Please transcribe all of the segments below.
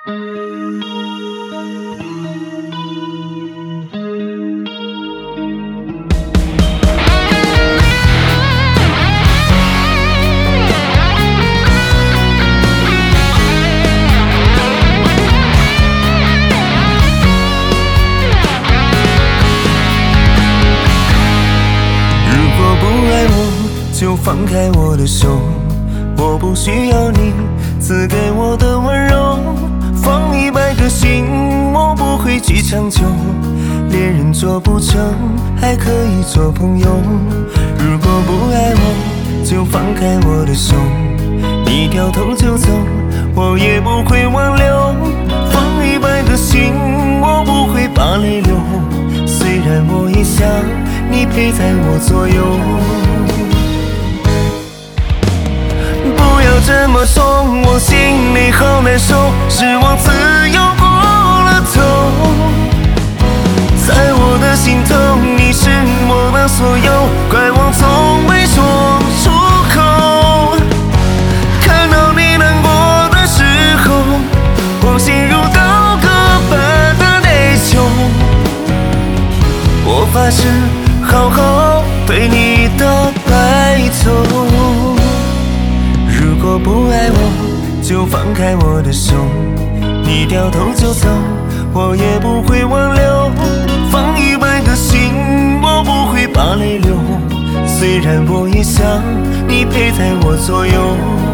就放开我的手，我不需要你赐给我的温柔。放100个心，我不会去强求。恋人做不成，还可以做朋友。如果不爱我，就放开我的手。你掉头就走，我也不会挽留。放100个心，我不会把泪流。虽然我也想你陪在我左右。不要这么说，我心里好难受，是我自由过了头。在我的心头，你是我的所有，怪我从没说出口。看到你难过的时候，我心如刀割般的内疚。我发誓好好对你的白头。如果不爱我，就放开我的手。你掉头就走，我也不会挽留。放100个心，我不会把泪流。虽然我也想你陪在我左右。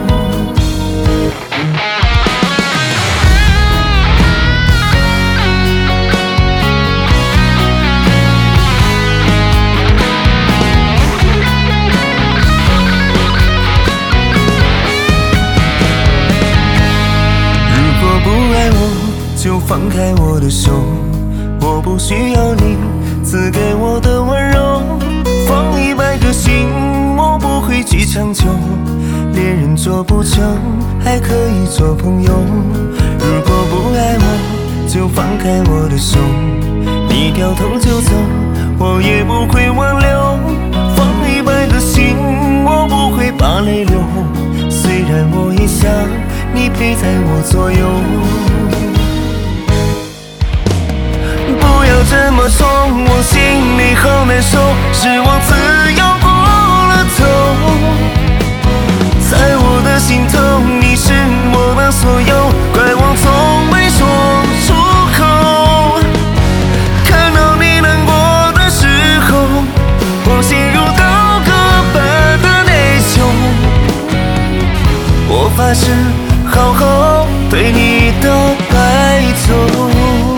就放开我的手，我不需要你赐给我的温柔。放100个心，我不会去强求。恋人做不成，还可以做朋友。如果不爱我，就放开我的手。你掉头就走，我也不会挽留。放100个心，我不会把泪流。虽然我也想你陪在我左右。不要这么说，我心里好难受，是我自由过了头。在我的心头，你是我的所有，怪我从没说出口。看到你难过的时候，我心如刀割般的内疚。我发誓好好对你的白头。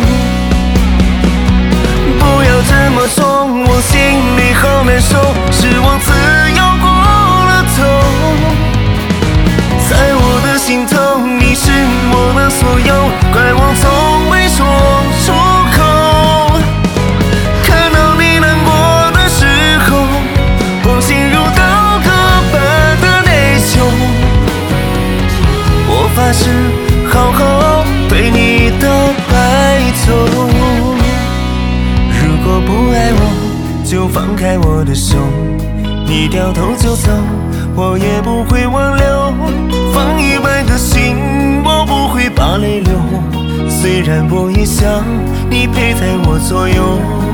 不要这么说，我心里好难受，是我自由过了头。在我的心头，你是我的所有，怪我从没说出口。看到你难过的时候，我心如刀割般的内疚。我发誓好好对你的白头。如果不爱我，就放开我的手。你掉头就走，我也不会挽留。放100个心，我不会把泪流。虽然我也想你陪在我左右。